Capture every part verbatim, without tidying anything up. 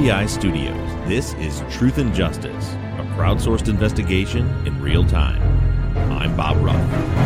three i Studios, this is Truth and Justice, a crowdsourced investigation in real time. I'm Bob Ruff.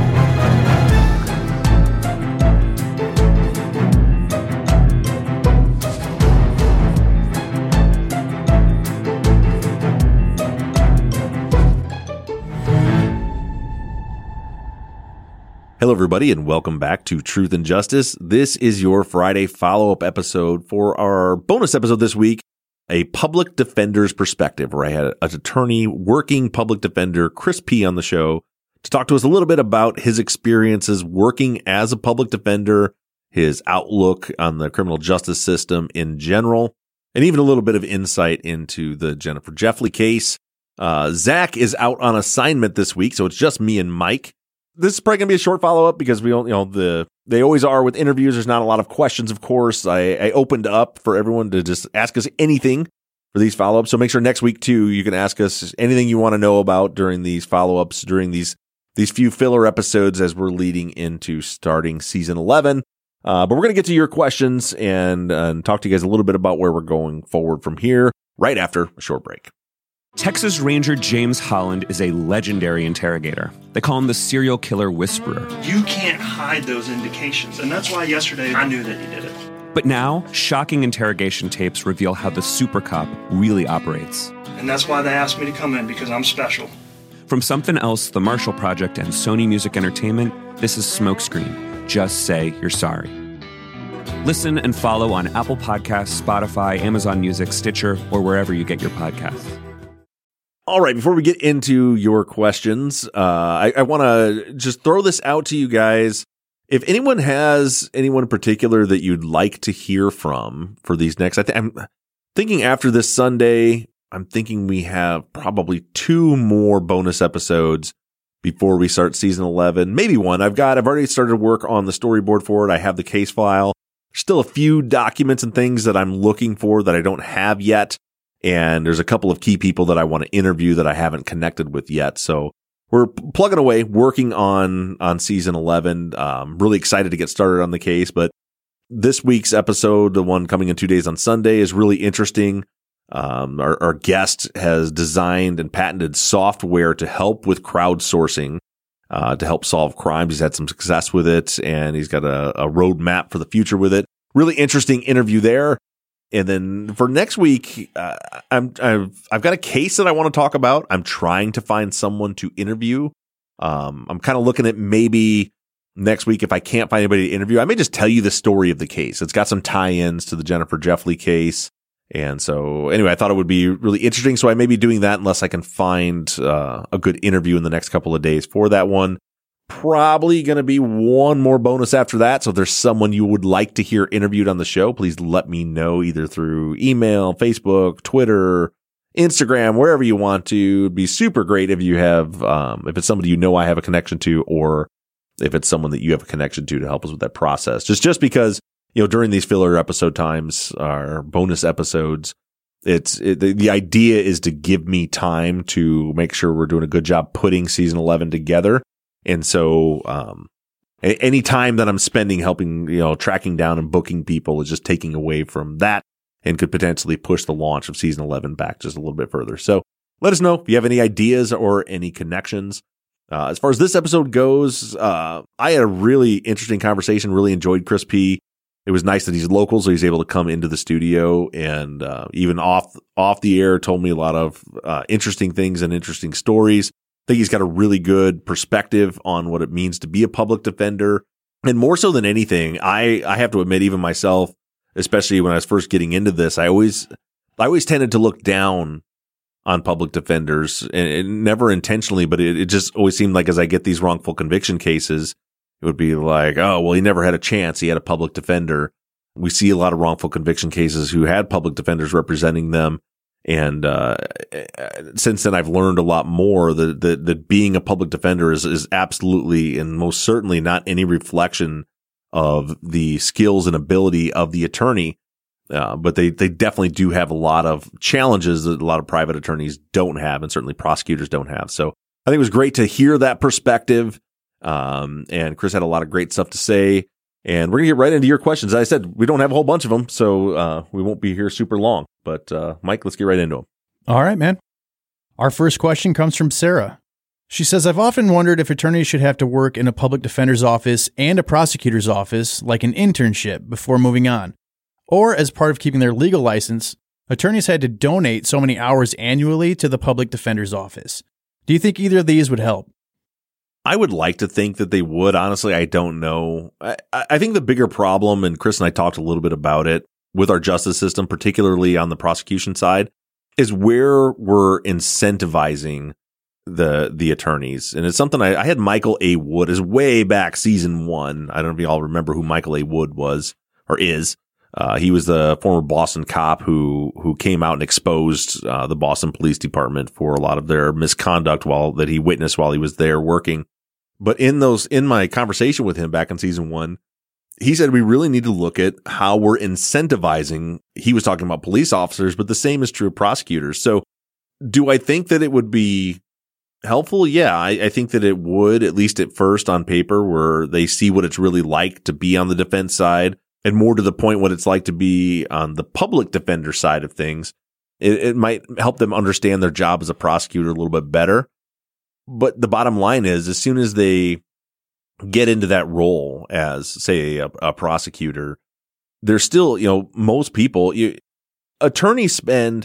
Hello, everybody, and welcome back to Truth and Justice. This is your Friday follow-up episode for our bonus episode this week, a public defender's perspective, where I had an attorney, working public defender, Chris P., on the show to talk to us a little bit about his experiences working as a public defender, his outlook on the criminal justice system in general, and even a little bit of insight into the Jennifer Jeffley case. Uh, Zach is out on assignment this week, so it's just me and Mike. This is probably going to be a short follow-up because we don't, you know, the they always are with interviews. There's not a lot of questions, of course. I, I opened up for everyone to just ask us anything for these follow-ups. So make sure next week, too, you can ask us anything you want to know about during these follow-ups, during these these few filler episodes as we're leading into starting season eleven. Uh, but we're going to get to your questions and, uh, and talk to you guys a little bit about where we're going forward from here right after a short break. Texas Ranger James Holland is a legendary interrogator. They call him the serial killer whisperer. You can't hide those indications, and that's why yesterday I knew that he did it. But now, shocking interrogation tapes reveal how the super cop really operates. And that's why they asked me to come in, because I'm special. From Something Else, The Marshall Project, and Sony Music Entertainment, this is Smokescreen. Just say you're sorry. Listen and follow on Apple Podcasts, Spotify, Amazon Music, Stitcher, or wherever you get your podcasts. All right, before we get into your questions, uh, I, I want to just throw this out to you guys. If anyone has anyone in particular that you'd like to hear from for these next, I th- I'm thinking after this Sunday, I'm thinking we have probably two more bonus episodes before we start season eleven. Maybe one. I've got, I've already started work on the storyboard for it. I have the case file. Still a few documents and things that I'm looking for that I don't have yet. And there's a couple of key people that I want to interview that I haven't connected with yet. So we're plugging away, working on, on season eleven. Um, really excited to get started on the case. But this week's episode, the one coming in two days on Sunday, is really interesting. Um, our, our guest has designed and patented software to help with crowdsourcing, uh, to help solve crimes. He's had some success with it, and he's got a, a roadmap for the future with it. Really interesting interview there. And then for next week, uh, I'm, I've, I've got a case that I want to talk about. I'm trying to find someone to interview. Um, I'm kind of looking at maybe next week, if I can't find anybody to interview, I may just tell you the story of the case. It's got some tie-ins to the Jennifer Jeffley case. And so anyway, I thought it would be really interesting. So I may be doing that unless I can find uh, a good interview in the next couple of days for that one. Probably going to be one more bonus after that. So if there's someone you would like to hear interviewed on the show, please let me know either through email, Facebook, Twitter, Instagram, wherever you want to. It'd be super great if you have, um, if it's somebody you know I have a connection to, or if it's someone that you have a connection to to help us with that process. Just, just because, you know, during these filler episode times, our bonus episodes, it's it, the, the idea is to give me time to make sure we're doing a good job putting season eleven together. And so, um, any time that I'm spending helping, you know, tracking down and booking people is just taking away from that and could potentially push the launch of season eleven back just a little bit further. So let us know if you have any ideas or any connections. Uh, as far as this episode goes, uh, I had a really interesting conversation, really enjoyed Chris P. It was nice that he's local, so he's able to come into the studio and, uh, even off, off the air told me a lot of, uh, interesting things and interesting stories. I think he's got a really good perspective on what it means to be a public defender. And more so than anything, I, I have to admit, even myself, especially when I was first getting into this, I always, I always tended to look down on public defenders, and, and never intentionally, but it, it just always seemed like as I get these wrongful conviction cases, it would be like, oh, well, he never had a chance. He had a public defender. We see a lot of wrongful conviction cases who had public defenders representing them. And uh, since then, I've learned a lot more that, that, that being a public defender is, is absolutely and most certainly not any reflection of the skills and ability of the attorney. Uh, but they, they definitely do have a lot of challenges that a lot of private attorneys don't have, and certainly prosecutors don't have. So I think it was great to hear that perspective. Um, and Chris had a lot of great stuff to say. And we're going to get right into your questions. As I said, we don't have a whole bunch of them, so uh, we won't be here super long. But uh, Mike, let's get right into them. All right, man. Our first question comes from Sarah. She says, I've often wondered if attorneys should have to work in a public defender's office and a prosecutor's office, like an internship, before moving on. Or as part of keeping their legal license, attorneys had to donate so many hours annually to the public defender's office. Do you think either of these would help? I would like to think that they would. Honestly, I don't know. I, I think the bigger problem, and Chris and I talked a little bit about it with our justice system, particularly on the prosecution side, is where we're incentivizing the the attorneys. And it's something I, I had Michael A. Wood is way back season one. I don't know if you all remember who Michael A. Wood was or is. Uh, he was the former Boston cop who who came out and exposed uh, the Boston Police Department for a lot of their misconduct while that he witnessed while he was there working. But in those in my conversation with him back in season one, he said we really need to look at how we're incentivizing. He was talking about police officers, but the same is true of prosecutors. So do I think that it would be helpful? Yeah, I, I think that it would, at least at first on paper, where they see what it's really like to be on the defense side, and more to the point what it's like to be on the public defender side of things. It, it might help them understand their job as a prosecutor a little bit better. But the bottom line is, as soon as they get into that role as, say, a, a prosecutor, there's still, you know, most people, you, attorneys spend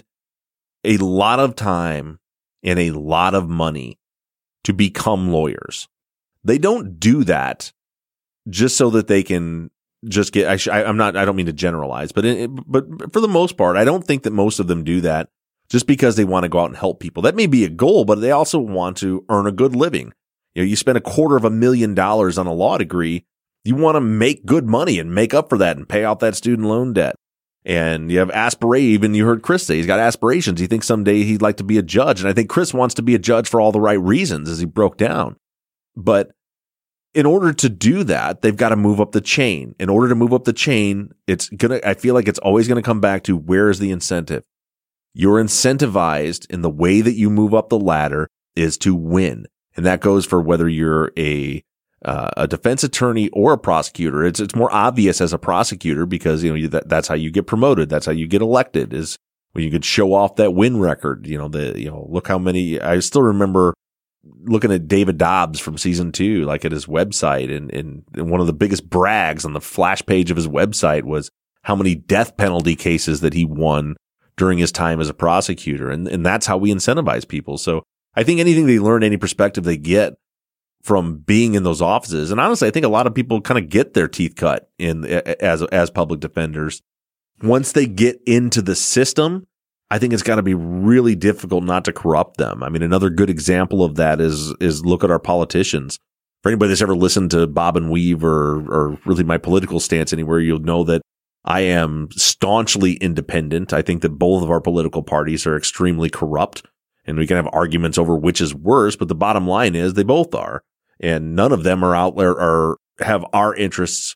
a lot of time and a lot of money to become lawyers. They don't do that just so that they can just get, I sh- I, I'm not, I don't mean to generalize, but, it, but for the most part, I don't think that most of them do that just because they want to go out and help people. That may be a goal, but they also want to earn a good living. You know, you spend a quarter of a million dollars on a law degree. You want to make good money and make up for that and pay off that student loan debt. And you have aspiration. Even you heard Chris say he's got aspirations. He thinks someday he'd like to be a judge. And I think Chris wants to be a judge for all the right reasons, as he broke down. But in order to do that, they've got to move up the chain. In order to move up the chain, it's gonna, I feel like it's always going to come back to, where is the incentive? You're incentivized in the way that you move up the ladder is to win. And that goes for whether you're a Uh, a defense attorney or a prosecutor. It's it's more obvious as a prosecutor because, you know, you, that, that's how you get promoted. That's how you get elected, is when you could show off that win record. You know, the, you know, look how many, I still remember looking at David Dobbs from season two, like at his website, and, and, and one of the biggest brags on the flash page of his website was how many death penalty cases that he won during his time as a prosecutor. And, and that's how we incentivize people. So I think anything they learn, any perspective they get from being in those offices. And honestly, I think a lot of people kind of get their teeth cut in as, as public defenders. Once they get into the system, I think it's got to be really difficult not to corrupt them. I mean, another good example of that is, is look at our politicians. For anybody that's ever listened to Bob and Weave or, or really my political stance anywhere, you'll know that I am staunchly independent. I think that both of our political parties are extremely corrupt, and we can have arguments over which is worse, but the bottom line is they both are. And none of them are out there or have our interests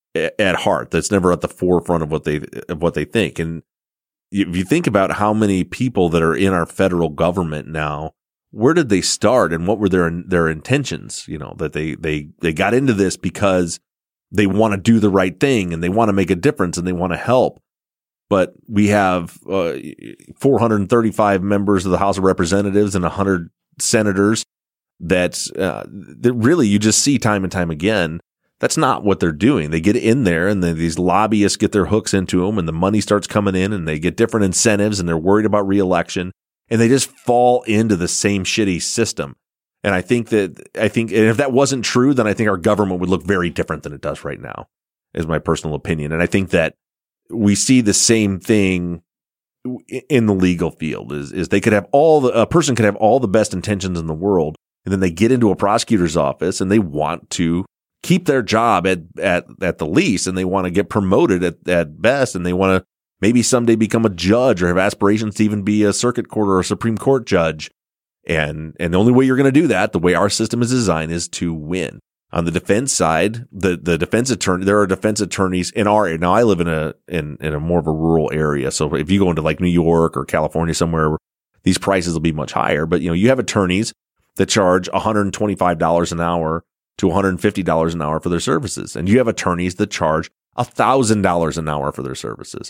at heart. That's never at the forefront of what they of what they think. And if you think about how many people that are in our federal government now, where did they start and what were their their intentions? You know, that they they they got into this because they want to do the right thing and they want to make a difference and they want to help. But we have uh, four hundred thirty-five members of the House of Representatives and one hundred senators. That, uh, that really you just see time and time again. That's not what they're doing. They get in there and then these lobbyists get their hooks into them and the money starts coming in and they get different incentives and they're worried about reelection and they just fall into the same shitty system. And I think that, I think, and if that wasn't true, then I think our government would look very different than it does right now, is my personal opinion. And I think that we see the same thing in the legal field is, is they could have all the, a person could have all the best intentions in the world. And then they get into a prosecutor's office and they want to keep their job at, at, at the least, and they want to get promoted at, at best. And they want to maybe someday become a judge or have aspirations to even be a circuit court or a Supreme Court judge. And, and the only way you're going to do that, the way our system is designed, is to win. On the defense side, the, the defense attorney, there are defense attorneys in our area. Now I live in a, in, in a more of a rural area. So if you go into like New York or California somewhere, these prices will be much higher. But, you know, you have attorneys that charge one hundred twenty-five dollars an hour to one hundred fifty dollars an hour for their services. And you have attorneys that charge one thousand dollars an hour for their services.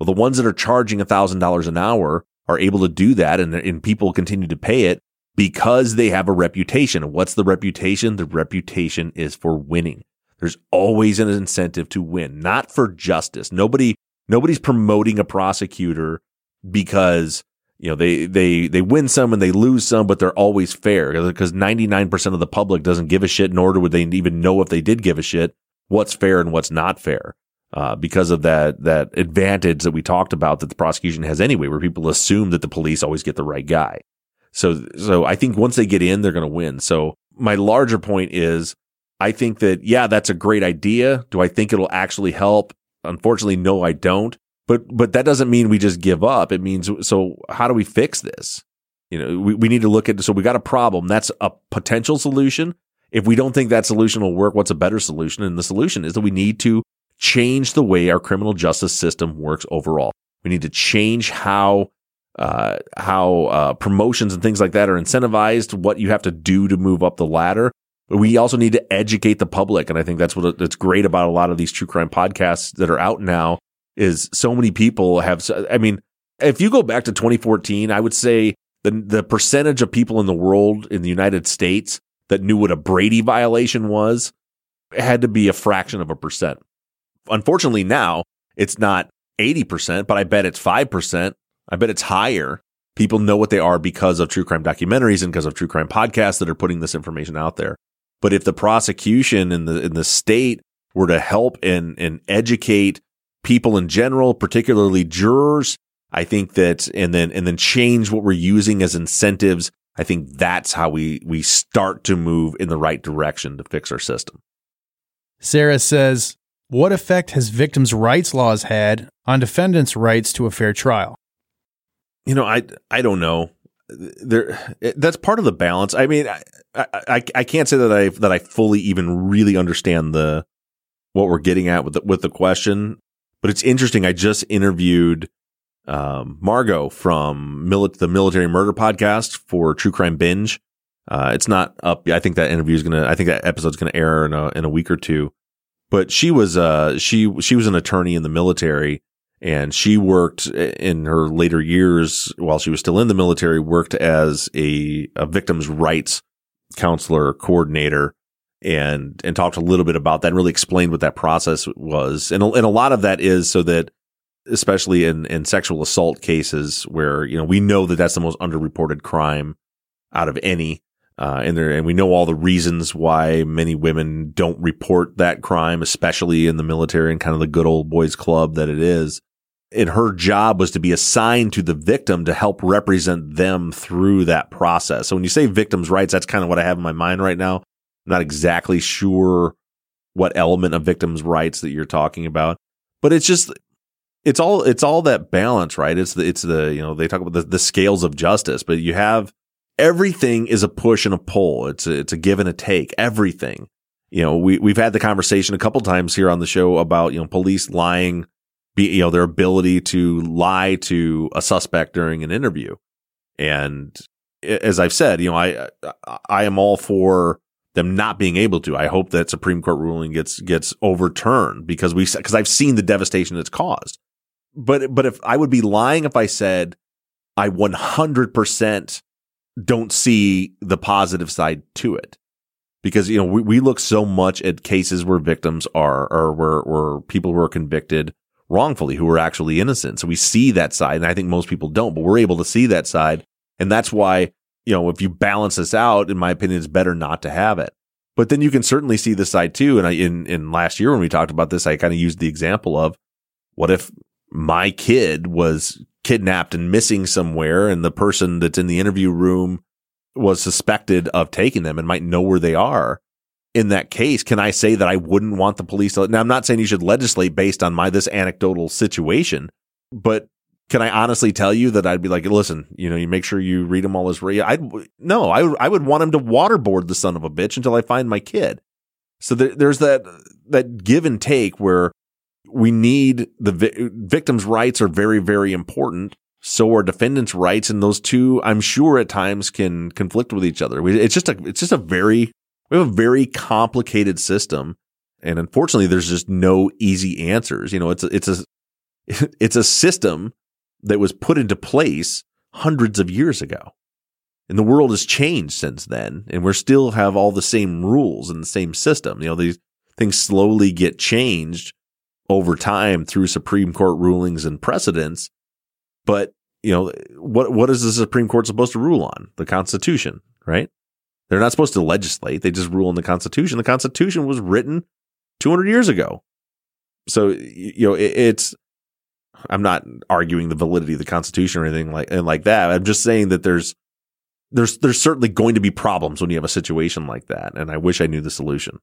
Well, the ones that are charging one thousand dollars an hour are able to do that, and, and people continue to pay it because they have a reputation. And what's the reputation? The reputation is for winning. There's always an incentive to win, not for justice. Nobody, nobody's promoting a prosecutor because, you know, they, they, they win some and they lose some, but they're always fair, because ninety-nine percent of the public doesn't give a shit, nor would they even know if they did give a shit what's fair and what's not fair. Uh, because of that, that advantage that we talked about that the prosecution has anyway, where people assume that the police always get the right guy. So, so I think once they get in, they're going to win. So my larger point is, I think that, yeah, that's a great idea. Do I think it'll actually help? Unfortunately, no, I don't. But, but that doesn't mean we just give up. It means, so how do we fix this? You know, we, we need to look at, so we got a problem. That's a potential solution. If we don't think that solution will work, what's a better solution? And the solution is that we need to change the way our criminal justice system works overall. We need to change how uh, how uh, promotions and things like that are incentivized, what you have to do to move up the ladder. But we also need to educate the public, and I think that's what that's great about a lot of these true crime podcasts that are out now. Is so many people have. I mean, if you go back to twenty fourteen, I would say the the percentage of people in the world in the United States that knew what a Brady violation was had to be a fraction of a percent. Unfortunately, now it's not eighty percent, but I bet it's five percent. I bet it's higher. People know what they are because of true crime documentaries and because of true crime podcasts that are putting this information out there. But if the prosecution and the in the state were to help and, and educate people in general, particularly jurors, I think that, and then and then change what we're using as incentives, I think that's how we we start to move in the right direction to fix our system. Sarah says, what effect has victims' rights laws had on defendants' rights to a fair trial? You know, I, I don't know. There, that's part of the balance. I mean, I, I, I can't say that I that I fully even really understand the what we're getting at with the, with the question, but it's interesting. I just interviewed um, Margot from Mil- the Military Murder Podcast for True Crime Binge. Uh, it's not up. I think that interview is gonna. I think that episode's gonna air in a in a week or two. But she was uh she she was an attorney in the military, and she worked in her later years while she was still in the military, worked as a, a victims' rights counselor coordinator, and and talked a little bit about that and really explained what that process was. And, and a lot of that is so that, especially in, in sexual assault cases where, you know, we know that that's the most underreported crime out of any. Uh, and there, and we know all the reasons why many women don't report that crime, especially in the military and kind of the good old boys club that it is. And her job was to be assigned to the victim to help represent them through that process. So when you say victims' rights, that's kind of what I have in my mind right now. I'm not exactly sure what element of victims' rights that you're talking about, but it's just, it's all, it's all that balance, right? It's the, it's the, you know, they talk about the, the scales of justice, but you have, everything is a push and a pull. It's a, it's a give and a take. Everything. You know, we, we've had the conversation a couple times here on the show about, you know, police lying, be, you know, their ability to lie to a suspect during an interview. And as I've said, you know, I, I am all for them not being able to. I hope that Supreme Court ruling gets, gets overturned because we, because I've seen the devastation it's caused. But, but if I would be lying if I said I one hundred percent don't see the positive side to it, because, you know, we, we look so much at cases where victims are, or where, where people who are convicted wrongfully, who are actually innocent. So we see that side, and I think most people don't, but we're able to see that side. And that's why, you know, if you balance this out, in my opinion, it's better not to have it. But then you can certainly see the side too. And I, in, in last year when we talked about this, I kind of used the example of what if my kid was kidnapped and missing somewhere, and the person that's in the interview room was suspected of taking them and might know where they are. In that case, can I say that I wouldn't want the police to? Now, I'm not saying you should legislate based on my this anecdotal situation, but can I honestly tell you that I'd be like, listen, you know, you make sure you read them all as real. I'd no, I would I would want him to waterboard the son of a bitch until I find my kid. So there, there's that that give and take where we need the vi- victims' rights are very, very important. So are defendants' rights, and those two, I'm sure, at times can conflict with each other. We, it's just a, it's just a very, we have a very complicated system, and unfortunately, there's just no easy answers. You know, it's a, it's a, It's a system that was put into place hundreds of years ago. And the world has changed since then, and we still have all the same rules and the same system. You know, these things slowly get changed over time through Supreme Court rulings and precedents. But, you know, what what is the Supreme Court supposed to rule on? The Constitution, right? They're not supposed to legislate. They just rule on the Constitution. The Constitution was written two hundred years ago. So, you know, it, it's, I'm not arguing the validity of the Constitution or anything like, and like that. I'm just saying that there's, there's, there's certainly going to be problems when you have a situation like that. And I wish I knew the solution.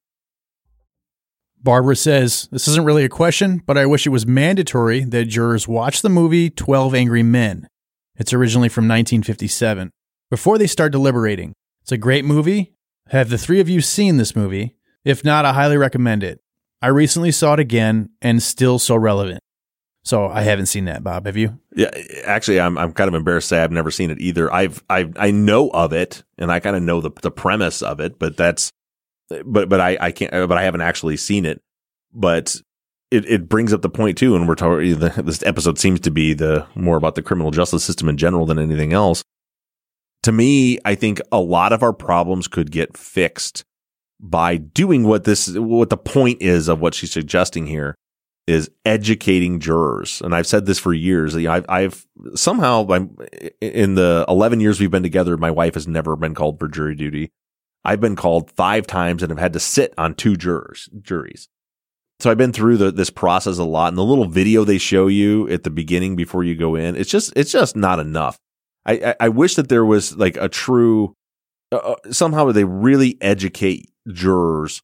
Barbara says, this isn't really a question, but I wish it was mandatory that jurors watch the movie twelve Angry Men. It's originally from nineteen fifty-seven. Before they start deliberating. It's a great movie. Have the three of you seen this movie? If not, I highly recommend it. I recently saw it again and still so relevant. So I haven't seen that, Bob. Have you? Yeah, actually, I'm I'm kind of embarrassed to say I've never seen it either. I've I I know of it and I kind of know the the premise of it, but that's but but I I can't but I haven't actually seen it. But it it brings up the point too, and we're talking. This episode seems to be the more about the criminal justice system in general than anything else. To me, I think a lot of our problems could get fixed by doing what this what the point is of what she's suggesting here. Is educating jurors. And I've said this for years. You know, I've, I've somehow, I'm, in the eleven years we've been together, my wife has never been called for jury duty. I've been called five times and have had to sit on two jurors, juries. So I've been through the, this process a lot. And the little video they show you at the beginning before you go in, it's just, it's just not enough. I, I, I wish that there was like a true, uh, somehow they really educate jurors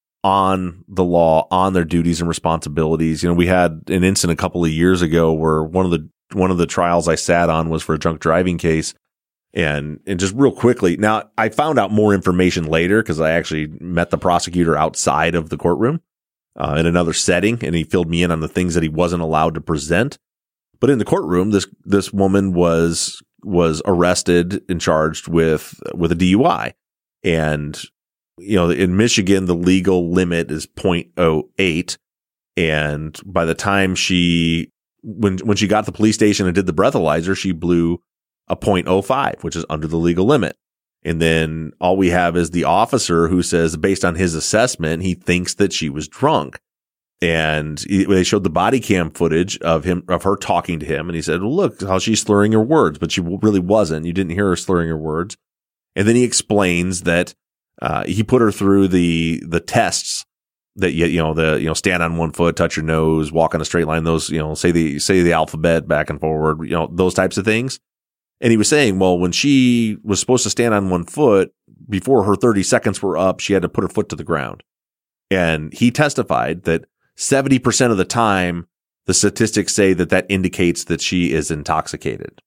on the law, on their duties and responsibilities. You know, we had an incident a couple of years ago where one of the one of the trials I sat on was for a drunk driving case. And and just real quickly, now I found out more information later because I actually met the prosecutor outside of the courtroom uh, in another setting, and he filled me in on the things that he wasn't allowed to present. But in the courtroom, this this woman was was arrested and charged with with a D U I, and you know, in Michigan, the legal limit is point oh eight. And by the time she, when, when she got to the police station and did the breathalyzer, she blew a point oh five, which is under the legal limit. And then all we have is the officer who says, based on his assessment, he thinks that she was drunk. And he, they showed the body cam footage of him, of her talking to him. And he said, well, look how she's slurring her words, but she really wasn't. You didn't hear her slurring her words. And then he explains that Uh, he put her through the, the tests that, you, you know, the, you know, stand on one foot, touch your nose, walk in a straight line, those, you know, say the, say the alphabet back and forward, you know, those types of things. And he was saying, well, when she was supposed to stand on one foot before her thirty seconds were up, she had to put her foot to the ground. And he testified that seventy percent of the time, the statistics say that that indicates that she is intoxicated.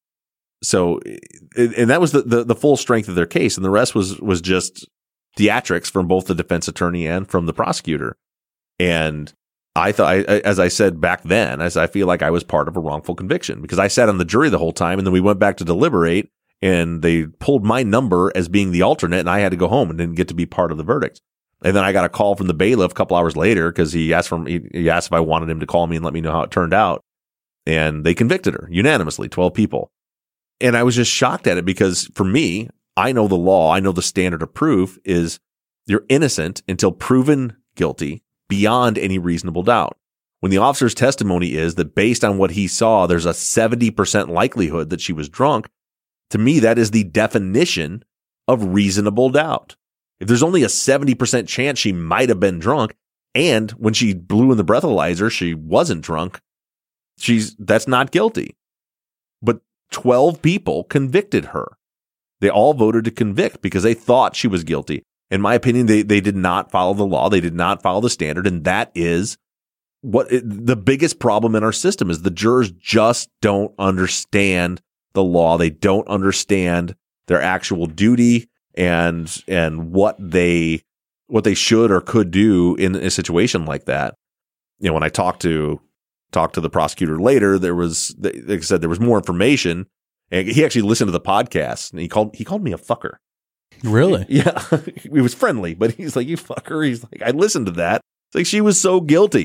So, and that was the, the, the full strength of their case. And the rest was, was just theatrics from both the defense attorney and from the prosecutor. And I thought, I, as I said back then, as I feel like I was part of a wrongful conviction because I sat on the jury the whole time. And then we went back to deliberate and they pulled my number as being the alternate. And I had to go home and didn't get to be part of the verdict. And then I got a call from the bailiff a couple hours later because he asked for he, he asked if I wanted him to call me and let me know how it turned out. And they convicted her unanimously, twelve people. And I was just shocked at it because for me, I know the law. I know the standard of proof is you're innocent until proven guilty beyond any reasonable doubt. When the officer's testimony is that based on what he saw, there's a seventy percent likelihood that she was drunk. To me, that is the definition of reasonable doubt. If there's only a seventy percent chance she might have been drunk, and when she blew in the breathalyzer, she wasn't drunk, she's that's not guilty. But twelve people convicted her. They all voted to convict because they thought she was guilty. In my opinion, they, they did not follow the law. They did not follow the standard. And that is what it, the biggest problem in our system is the jurors just don't understand the law. They don't understand their actual duty and, and what they, what they should or could do in a situation like that. You know, when I talked to Talked to the prosecutor later, there was, like I said, there was more information, and he actually listened to the podcast, and he called he called me a fucker. Really? Yeah, he was friendly, but he's like, "You fucker." He's like, "I listened to that." It's like she was so guilty.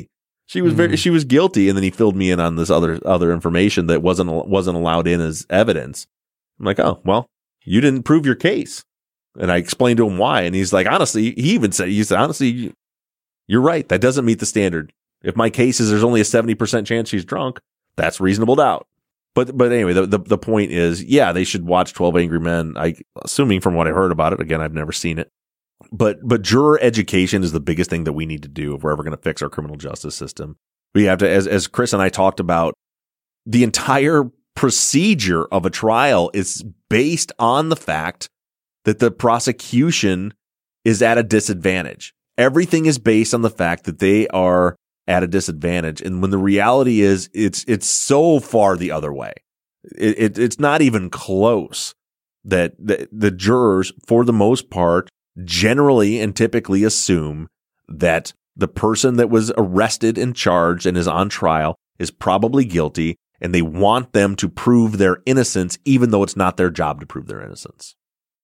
She was very, mm. she was guilty. And then he filled me in on this other, other information that wasn't, wasn't allowed in as evidence. I'm like, oh, well, you didn't prove your case. And I explained to him why. And he's like, honestly, he even said, he said, honestly, you're right. That doesn't meet the standard. If my case is there's only a seventy percent chance she's drunk, that's reasonable doubt. But, but anyway, the, the, the point is, yeah, they should watch twelve Angry Men. I, assuming from what I heard about it, again, I've never seen it. But, but juror education is the biggest thing that we need to do if we're ever going to fix our criminal justice system. We have to, as, as Chris and I talked about, the entire procedure of a trial is based on the fact that the prosecution is at a disadvantage. Everything is based on the fact that they are at a disadvantage. And when the reality is it's, it's so far the other way. It, it it's not even close that the, the jurors, for the most part, generally and typically assume that the person that was arrested and charged and is on trial is probably guilty, and they want them to prove their innocence, even though it's not their job to prove their innocence.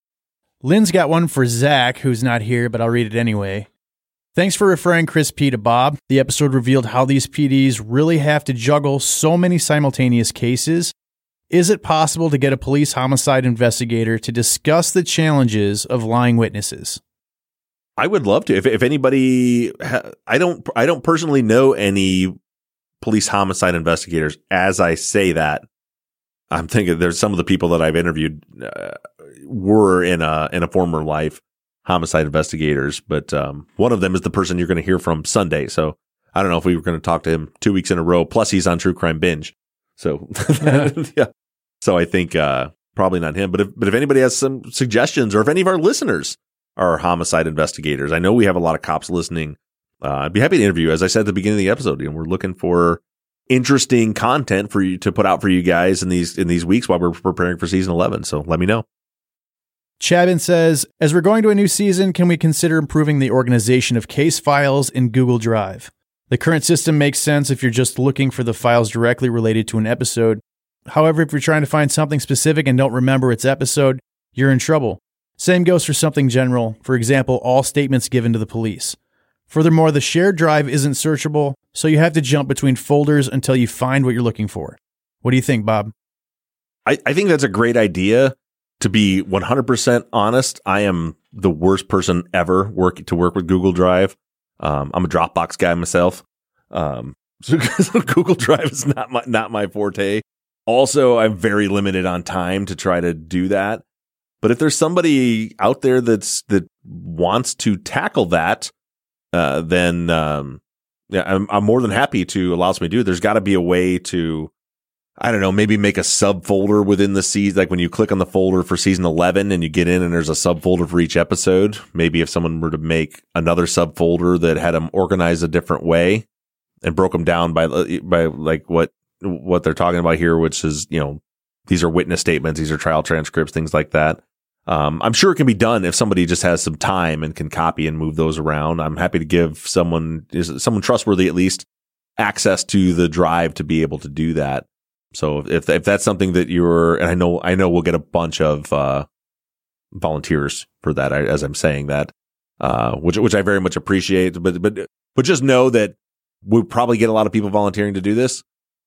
Lynn's got one for Zach, who's not here, but I'll read it anyway. Thanks for referring Chris P. to Bob. The episode revealed how these P Ds really have to juggle so many simultaneous cases. Is it possible to get a police homicide investigator to discuss the challenges of lying witnesses? I would love to. If if anybody, ha- I don't, I don't personally know any police homicide investigators. As I say that, I'm thinking there's some of the people that I've interviewed uh, were in a in a former life homicide investigators, but um, one of them is the person you're going to hear from Sunday. So I don't know if we were going to talk to him two weeks in a row. Plus, he's on True Crime Binge. So yeah, so I think uh, probably not him. But if but if anybody has some suggestions, or if any of our listeners are homicide investigators, I know we have a lot of cops listening. Uh, I'd be happy to interview. As I said at the beginning of the episode, you know, we're looking for interesting content for you to put out for you guys in these in these weeks while we're preparing for season eleven. So let me know. Chabin says, as we're going to a new season, can we consider improving the organization of case files in Google Drive? The current system makes sense if you're just looking for the files directly related to an episode. However, if you're trying to find something specific and don't remember its episode, you're in trouble. Same goes for something general, for example, all statements given to the police. Furthermore, the shared drive isn't searchable, so you have to jump between folders until you find what you're looking for. What do you think, Bob? I, I think that's a great idea. To be one hundred percent honest, I am the worst person ever work to work with Google Drive. Um, I'm a Dropbox guy myself. Um, so, so Google Drive is not my, not my forte. Also, I'm very limited on time to try to do that. But if there's somebody out there that's, that wants to tackle that, uh, then, um, yeah, I'm, I'm more than happy to allow somebody to do it. There's got to be a way to, I don't know, maybe make a subfolder within the season. Like when you click on the folder for season eleven and you get in and there's a subfolder for each episode. Maybe if someone were to make another subfolder that had them organized a different way and broke them down by, by like what, what they're talking about here, which is, you know, these are witness statements, these are trial transcripts, things like that. Um, I'm sure it can be done if somebody just has some time and can copy and move those around. I'm happy to give someone, is someone trustworthy at least, access to the drive to be able to do that. So if if that's something that you're, and I know I know we'll get a bunch of uh, volunteers for that, as I'm saying that, uh, which which I very much appreciate. But but but just know that we'll probably get a lot of people volunteering to do this.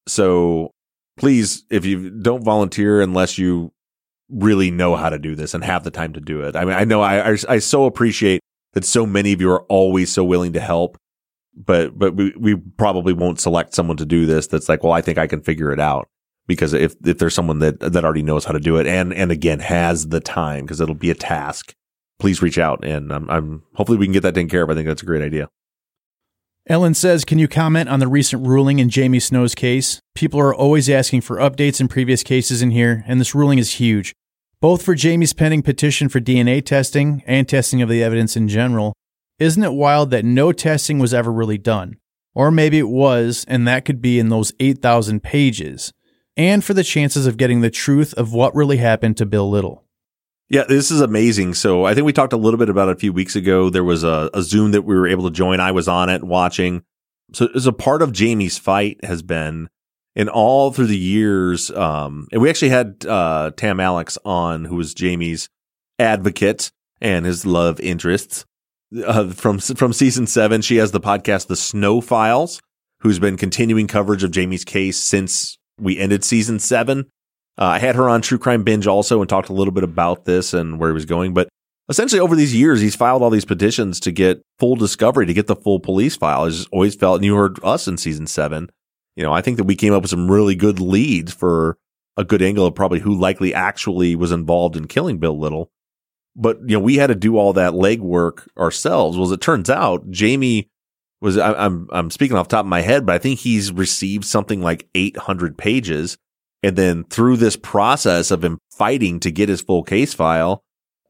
So please, if you don't volunteer unless you really know how to do this and have the time to do it. I mean, I know I I, I so appreciate that so many of you are always so willing to help. But but we, we probably won't select someone to do this that's like, well, I think I can figure it out. Because if, if there's someone that, that already knows how to do it and, and again, has the time, because it'll be a task, please reach out. And I'm, I'm hopefully we can get that taken care of. I think that's a great idea. Ellen says, can you comment on the recent ruling in Jamie Snow's case? People are always asking for updates in previous cases in here, and this ruling is huge. Both for Jamie's pending petition for D N A testing and testing of the evidence in general. Isn't it wild that no testing was ever really done? Or maybe it was, and that could be in those eight thousand pages. And for the chances of getting the truth of what really happened to Bill Little. Yeah, this is amazing. So I think we talked a little bit about it a few weeks ago. There was a, a Zoom that we were able to join. I was on it watching. So as a part of Jamie's fight has been, and all through the years, um, and we actually had uh, Tam Alex on, who was Jamie's advocate and his love interests uh, from from season seven. She has the podcast, The Snow Files, who's been continuing coverage of Jamie's case since we ended season seven. Uh, I had her on True Crime Binge also and talked a little bit about this and where he was going. But essentially over these years, he's filed all these petitions to get full discovery, to get the full police file. I just always felt, and you heard us in season seven, you know, I think that we came up with some really good leads for a good angle of probably who likely actually was involved in killing Bill Little. But, you know, we had to do all that legwork ourselves. Well, as it turns out, Jamie was, I, I'm, I'm speaking off the top of my head, but I think he's received something like eight hundred pages. And then through this process of him fighting to get his full case file,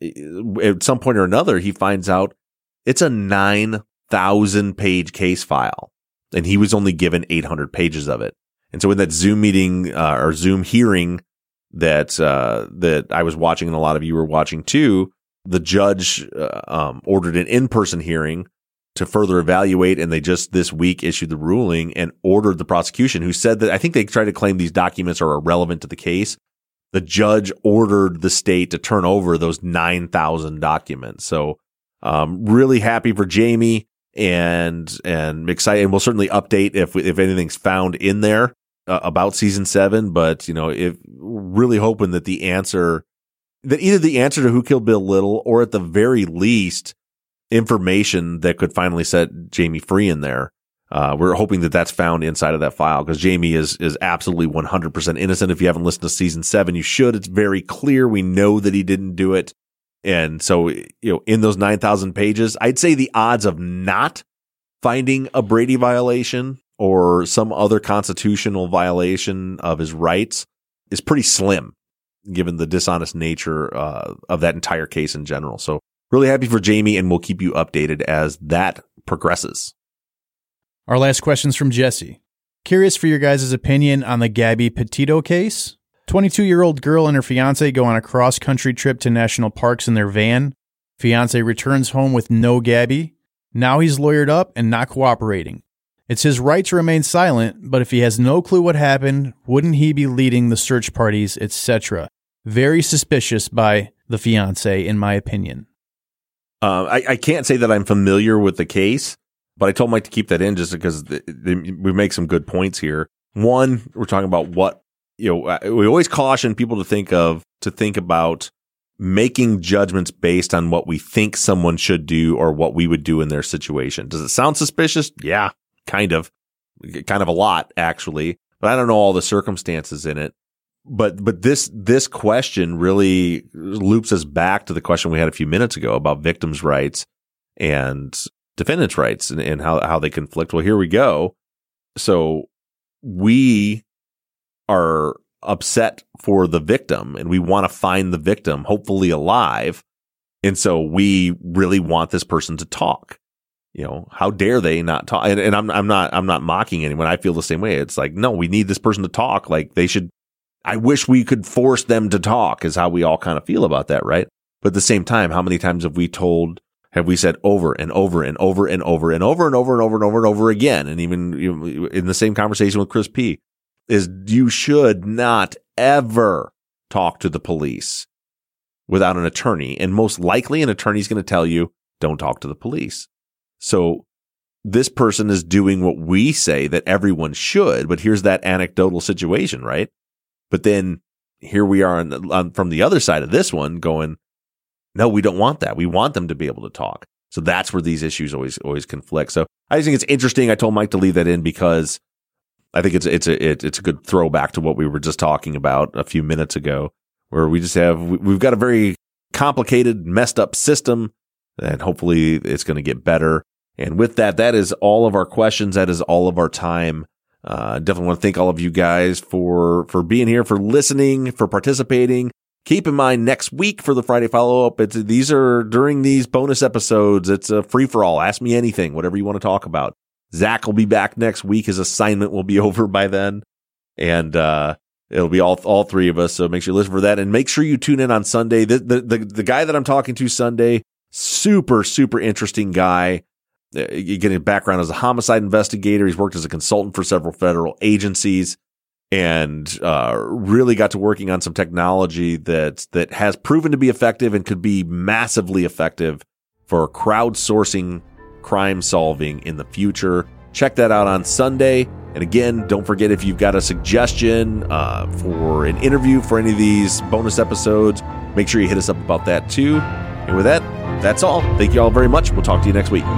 at some point or another, he finds out it's a nine thousand page case file. And he was only given eight hundred pages of it. And so in that Zoom meeting, uh, or Zoom hearing that, uh, that I was watching and a lot of you were watching too, the judge, uh, um, ordered an in-person hearing to further evaluate. And they just this week issued the ruling and ordered the prosecution, who said that I think they tried to claim these documents are irrelevant to the case. The judge ordered the state to turn over those nine thousand documents. So, um, really happy for Jamie and, and excited. And we'll certainly update if, if anything's found in there uh, about season seven. But, you know, if really hoping that the answer, that either the answer to who killed Bill Little or at the very least information that could finally set Jamie free in there. Uh, we're hoping that that's found inside of that file because Jamie is, is absolutely one hundred percent innocent. If you haven't listened to season seven, you should. It's very clear. We know that he didn't do it. And so, you know, in those nine thousand pages, I'd say the odds of not finding a Brady violation or some other constitutional violation of his rights is pretty slim, given the dishonest nature uh, of that entire case in general. So really happy for Jamie, and we'll keep you updated as that progresses. Our last question's from Jesse. Curious for your guys' opinion on the Gabby Petito case. twenty-two-year-old girl and her fiancé go on a cross-country trip to national parks in their van. Fiancé returns home with no Gabby. Now he's lawyered up and not cooperating. It's his right to remain silent, but if he has no clue what happened, wouldn't he be leading the search parties, et cetera? Very suspicious by the fiancé, in my opinion. Uh, I, I can't say that I'm familiar with the case, but I told Mike to keep that in just because the, the, we make some good points here. One, we're talking about what, you know, we always caution people to think of, to think about making judgments based on what we think someone should do or what we would do in their situation. Does it sound suspicious? Yeah, kind of, kind of a lot actually, but I don't know all the circumstances in it. But, but this, this question really loops us back to the question we had a few minutes ago about victims' rights and defendants' rights and, and how, how they conflict. Well, here we go. So we are upset for the victim and we want to find the victim, hopefully alive. And so we really want this person to talk. You know, how dare they not talk? And, and I'm, I'm not, I'm not mocking anyone. I feel the same way. It's like, no, we need this person to talk. Like they should, I wish we could force them to talk is how we all kind of feel about that. Right. But at the same time, how many times have we told, have we said over and over and over and over and over and over and over and over and over again? And even you know, in the same conversation with Chris P. is you should not ever talk to the police without an attorney. And most likely an attorney is going to tell you, don't talk to the police. So this person is doing what we say that everyone should, but here's that anecdotal situation, right? But then here we are on the, on, from the other side of this one going, no, we don't want that. We want them to be able to talk. So that's where these issues always, always conflict. So I just think it's interesting. I told Mike to leave that in because I think it's, it's a, it, it's a good throwback to what we were just talking about a few minutes ago, where we just have, we've got a very complicated, messed up system, and hopefully it's going to get better. And with that, that is all of our questions. That is all of our time. Uh, definitely want to thank all of you guys for, for being here, for listening, for participating. Keep in mind next week for the Friday follow-up, it's, these are during these bonus episodes. It's a free for all. Ask me anything, whatever you want to talk about. Zach will be back next week. His assignment will be over by then. And, uh, it'll be all, all three of us. So make sure you listen for that and make sure you tune in on Sunday. The, the, the, the guy that I'm talking to Sunday, super, super interesting guy. You get a background as a homicide investigator. He's worked as a consultant for several federal agencies and uh, really got to working on some technology that that has proven to be effective and could be massively effective for crowdsourcing crime solving in the future. Check that out on Sunday. And again, don't forget, if you've got a suggestion uh, for an interview for any of these bonus episodes, make sure you hit us up about that too. And with that, that's all. Thank you all very much. We'll talk to you next week.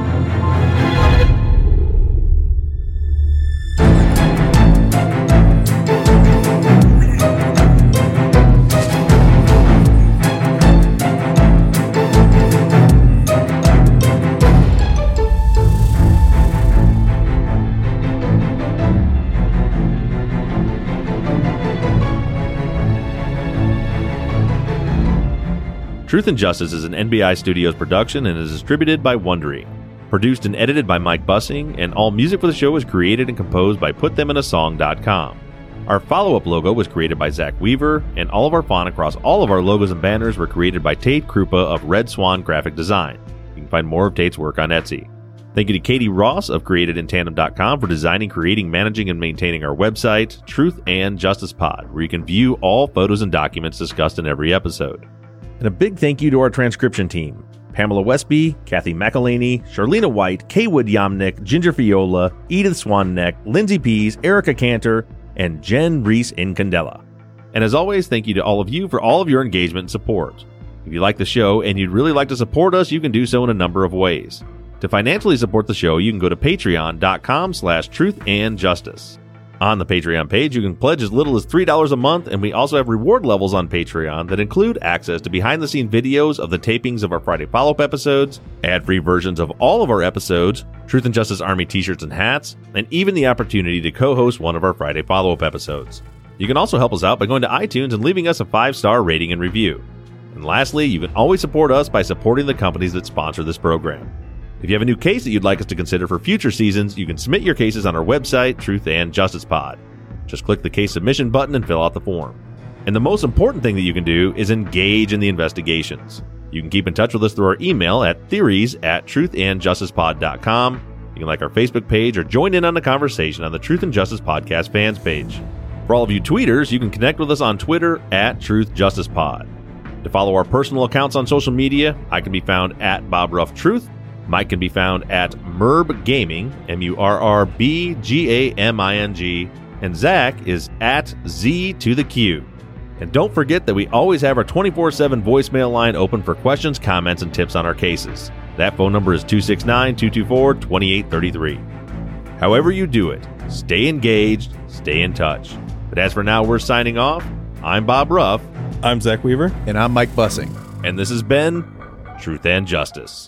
Truth and Justice is an N B I Studios production and is distributed by Wondery. Produced and edited by Mike Bussing, and all music for the show was created and composed by put them in a song dot com. Our follow-up logo was created by Zach Weaver, and all of our font across all of our logos and banners were created by Tate Krupa of Red Swan Graphic Design. You can find more of Tate's work on Etsy. Thank you to Katie Ross of created in tandem dot com for designing, creating, managing, and maintaining our website, Truth and Justice Pod, where you can view all photos and documents discussed in every episode. And a big thank you to our transcription team: Pamela Westby, Kathy McElhaney, Charlena White, Kaywood Yamnick, Ginger Fiola, Edith Swanneck, Lindsay Pease, Erica Cantor, and Jen Reese Incandela. And as always, thank you to all of you for all of your engagement and support. If you like the show and you'd really like to support us, you can do so in a number of ways. To financially support the show, you can go to patreon dot com slash truth and justice. On the Patreon page, you can pledge as little as three dollars a month, and we also have reward levels on Patreon that include access to behind-the-scenes videos of the tapings of our Friday follow-up episodes, ad-free versions of all of our episodes, Truth and Justice Army t-shirts and hats, and even the opportunity to co-host one of our Friday follow-up episodes. You can also help us out by going to iTunes and leaving us a five-star rating and review. And lastly, you can always support us by supporting the companies that sponsor this program. If you have a new case that you'd like us to consider for future seasons, you can submit your cases on our website, Truth and Justice Pod. Just click the case submission button and fill out the form. And the most important thing that you can do is engage in the investigations. You can keep in touch with us through our email at theories at truth and justice pod dot com. You can like our Facebook page or join in on the conversation on the Truth and Justice Podcast fans page. For all of you tweeters, you can connect with us on Twitter at Truth Justice Pod. To follow our personal accounts on social media, I can be found at Bob Ruff Truth. Mike can be found at Murb Gaming, M U R R B G A M I N G, and Zach is at Z to the Q. And don't forget that we always have our twenty-four seven voicemail line open for questions, comments, and tips on our cases. That phone number is two six nine, two two four, two eight three three. However you do it, stay engaged, stay in touch. But as for now, we're signing off. I'm Bob Ruff. I'm Zach Weaver. And I'm Mike Bussing. And this has been Truth and Justice.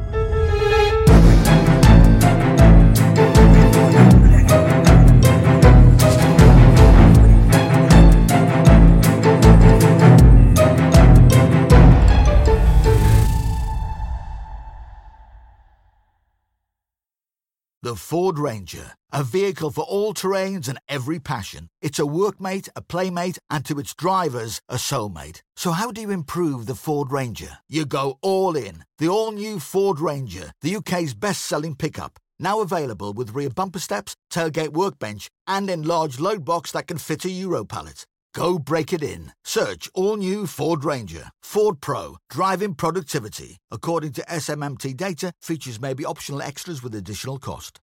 The Ford Ranger, a vehicle for all terrains and every passion. It's a workmate, a playmate, and to its drivers, a soulmate. So how do you improve the Ford Ranger? You go all in. The all-new Ford Ranger, the U K's best-selling pickup. Now available with rear bumper steps, tailgate workbench, and enlarged load box that can fit a Euro pallet. Go break it in. Search all-new Ford Ranger. Ford Pro. Driving productivity. According to S M M T data, features may be optional extras with additional cost.